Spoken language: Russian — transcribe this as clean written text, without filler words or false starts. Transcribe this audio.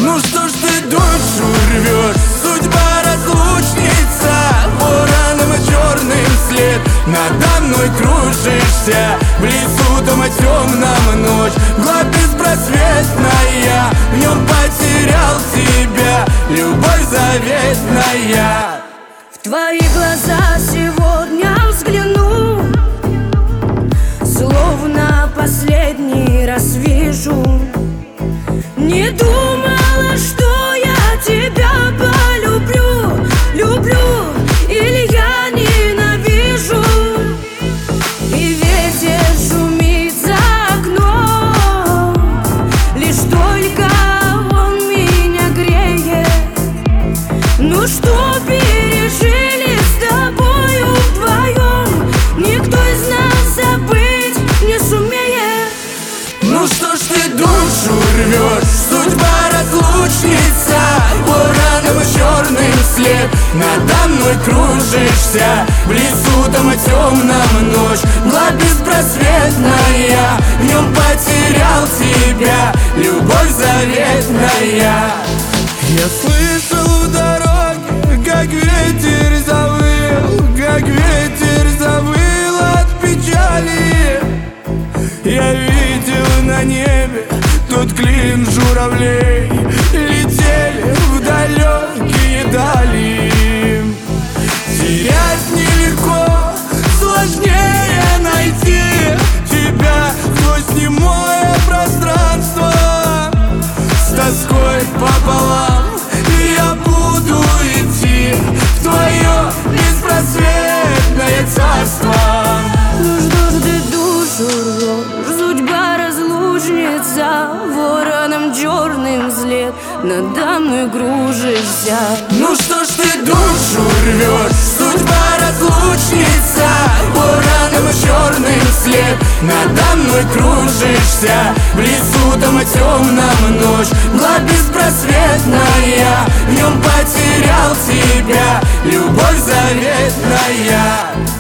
Ну что ж ты душу рвешь, судьба разлучница, вороном черным след надо мной кружишься. В лесу дома темном ночь, мгла беспросветная, в нем потерял тебя, любовь заветная. В твои глаза сегодня взгляну, словно последний раз вижу. Не думала, что я тебя полюблю, люблю или я ненавижу. И ветер шумит за окном, лишь только он меня греет. Ну что пережили с тобою вдвоем, никто из нас забыть не сумеет. Ну что ж ты душу рвешь, судьба разлучница, вороном черным след надо мной кружишься. В лесу дома темном ночь, мгла беспросветная, в нем потерял тебя, любовь заветная. Я слышал в дороге, как ветер завыл от печали. Я видел на небе тот клин журавлей, летели в далекие дали. Терять нелегко, сложнее найти тебя сквозь немое пространство. С тоской пополам я буду идти в твое беспросветное царство. Ну что ж ты душу рвешь, судьба разлучница, вороном черным след надо мной кружишься. Ну что ж ты душу рвешь, судьба разлучница, вороном черным след надо мной кружишься. В лесу дома темном ночь, мгла беспросветная, в нем потерял тебя, любовь заветная.